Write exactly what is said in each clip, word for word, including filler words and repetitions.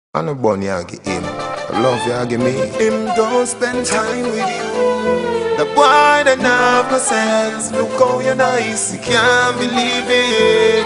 I no bunny I give him. I love you, I give me. Him don't spend time with you. The boy that have no sense. Look how you're nice, you can't believe it.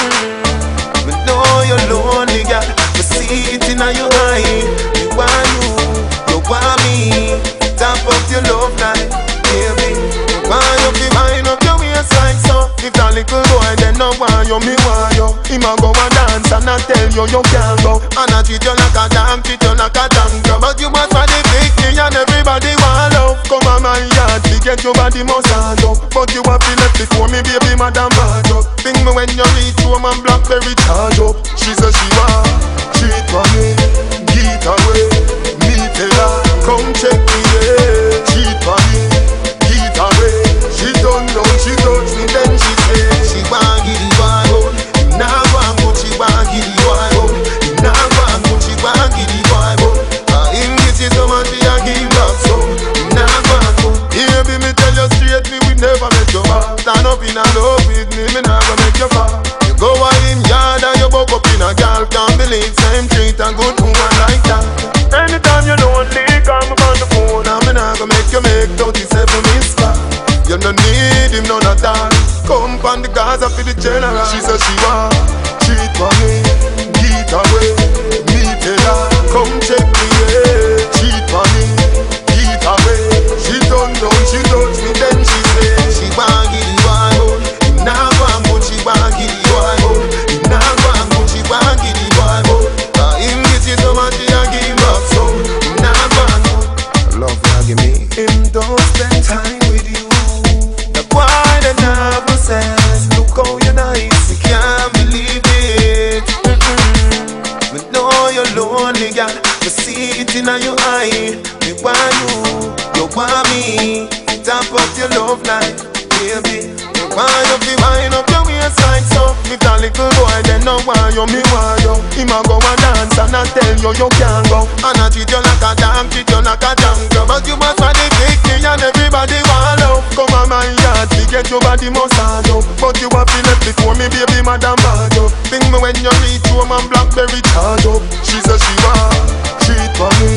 Mm-mm. Me know you're lonely, girl. Me see it in your eye. You want you, you want me. Top up your love life, baby. You want you be mine up your waistline, so if that little boy then no want you, me want you. Him a go and dance and I tell you you can't go. And I treat you like a damn, treat you like a damn girl. But you must for the victory and everybody want love. Come on my yard, we get your body massage up. But you have to left before me, baby, madam bad up. Ping me when you reach home and Blackberry charge up. She says she want cheat for me, get away. Me tell her, come check me, yeah. Cheat for me, get away. She don't know, she touch me, then she say she want give the boy out. Now go and put she want give the boy out. Now go and put she want give the boy out. Ah, him get you so much, he a give back so. Now go and go. Baby, me tell you straight, me we never make you fall. Stand up in a love with me, me nah go make you fall. You go a him yard and you buck up in a girl. Can't believe same treat a good woman like that. Anytime you lonely, call me on the phone and me nah go make you make thirty-seven miss call. You no need him none at all. Come on the Gaza for the general. She says she want cheat for me, get away. Me tell her, come check me, yeah. Cheat for me, get away. She don't know, she touch me, then she say she want give the boy out. Him nah go and put she want give the boy out. Him nah go and put she want give the boy out. Ah, him get you so much, he a give back so. Him nah go and go. Love you, give me. Him don't spend time with you. Why the never says, look how you're nice, you can't believe it. Mm-mm. Me know you're lonely, girl. Me see it in your eye. Me want you, you want me. Top up your love life, baby. Me want you be wind up your waistline, so if that little boy then no want you, me want you. Him a go and dance and I tell you you can't go. And I treat you like a damn, treat you like a damn girl. But you must want the victory and everybody want love. Come on my yard, we get your body massage up. But you have to left before me, baby, madam bad up. Ping me when you reach home and Blackberry charge up. She says she want cheat for me,